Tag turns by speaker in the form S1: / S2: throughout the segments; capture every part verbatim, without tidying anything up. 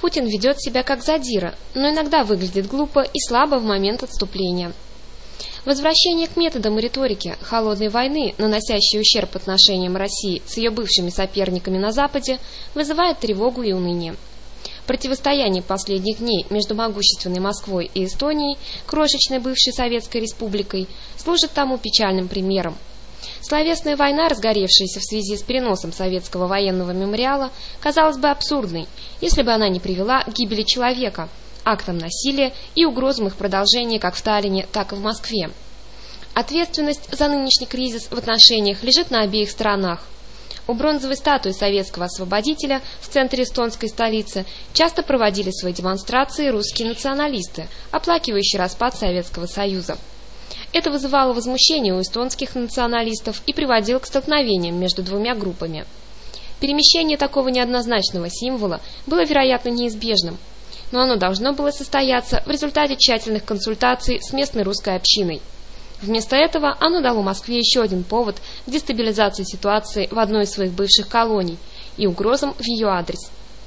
S1: Путин ведет себя как задира, но иногда выглядит глупо и слабо в момент отступления. Возвращение к методам и риторике холодной войны, наносящей ущерб отношениям России с ее бывшими соперниками на Западе, вызывает тревогу и уныние. Противостояние последних дней между могущественной Москвой и Эстонией, крошечной бывшей Советской Республикой, служит тому печальным примером. Словесная война, разгоревшаяся в связи с переносом советского военного мемориала, казалась бы абсурдной, если бы она не привела к гибели человека, актам насилия и угрозам их продолжения как в Таллине, так и в Москве. Ответственность за нынешний кризис в отношениях лежит на обеих сторонах. У бронзовой статуи советского освободителя в центре эстонской столицы часто проводили свои демонстрации русские националисты, оплакивающие распад Советского Союза. Это вызывало возмущение у эстонских националистов и приводило к столкновениям между двумя группами. Перемещение такого неоднозначного символа было, вероятно, неизбежным, но оно должно было состояться в результате тщательных консультаций с местной русской общиной. Вместо этого оно дало Москве еще один повод к дестабилизации ситуации в одной из своих бывших колоний и угрозам в ее адрес.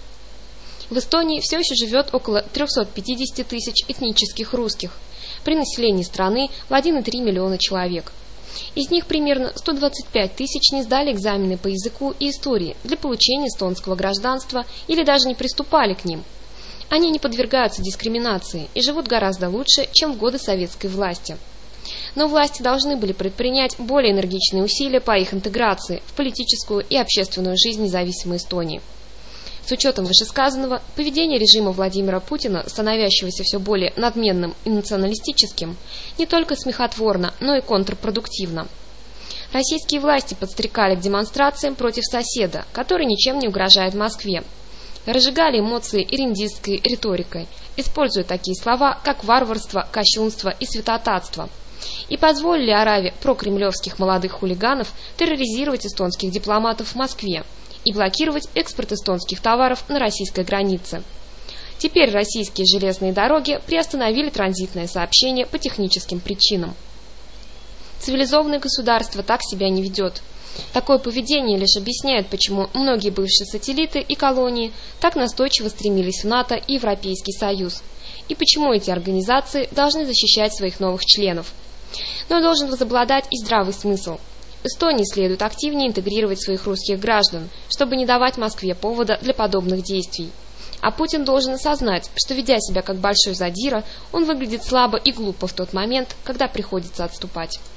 S1: В Эстонии все еще живет около трёхсот пятидесяти тысяч этнических русских, при населении страны в один и три миллиона человек. Из них примерно сто двадцать пять тысяч не сдали экзамены по языку и истории для получения эстонского гражданства или даже не приступали к ним. Они не подвергаются дискриминации и живут гораздо лучше, чем в годы советской власти. Но власти должны были предпринять более энергичные усилия по их интеграции в политическую и общественную жизнь независимой Эстонии. С учетом вышесказанного, поведение режима Владимира Путина, становящегося все более надменным и националистическим, не только смехотворно, но и контрпродуктивно. Российские власти подстрекали к демонстрациям против соседа, который ничем не угрожает Москве. Разжигали эмоции ириндистской риторикой, используя такие слова, как варварство, кощунство и святотатство. И позволили ораве прокремлевских молодых хулиганов терроризировать эстонских дипломатов в Москве и блокировать экспорт эстонских товаров на российской границе. Теперь российские железные дороги приостановили транзитное сообщение по техническим причинам. Цивилизованное государство так себя не ведет. Такое поведение лишь объясняет, почему многие бывшие сателлиты и колонии так настойчиво стремились в НАТО и Европейский Союз, и почему эти организации должны защищать своих новых членов. Но должен возобладать и здравый смысл. Эстонии следует активнее интегрировать своих русских граждан, чтобы не давать Москве повода для подобных действий. А Путин должен осознать, что, ведя себя как большой задира, он выглядит слабо и глупо в тот момент, когда приходится отступать.